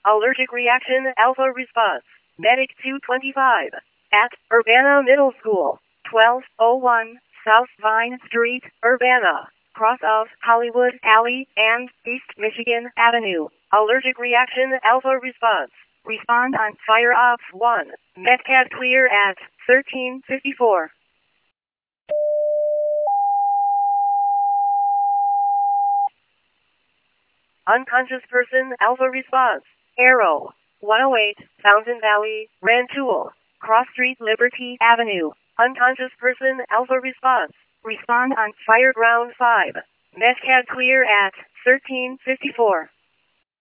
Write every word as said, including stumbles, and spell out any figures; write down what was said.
Allergic reaction alpha response. Medic two twenty-five. At Urbana Middle School. twelve oh one South Vine Street, Urbana. Cross of Hollywood Alley and East Michigan Avenue. Allergic reaction alpha response. Respond on fire off one. Metcalf clear at thirteen fifty-four. Unconscious person alpha response. Arrow. one oh eight, Fountain Valley, Rantoul. Cross Street Liberty Avenue. Unconscious person alpha response. Respond on fire ground five. Metcalf clear at thirteen fifty-four.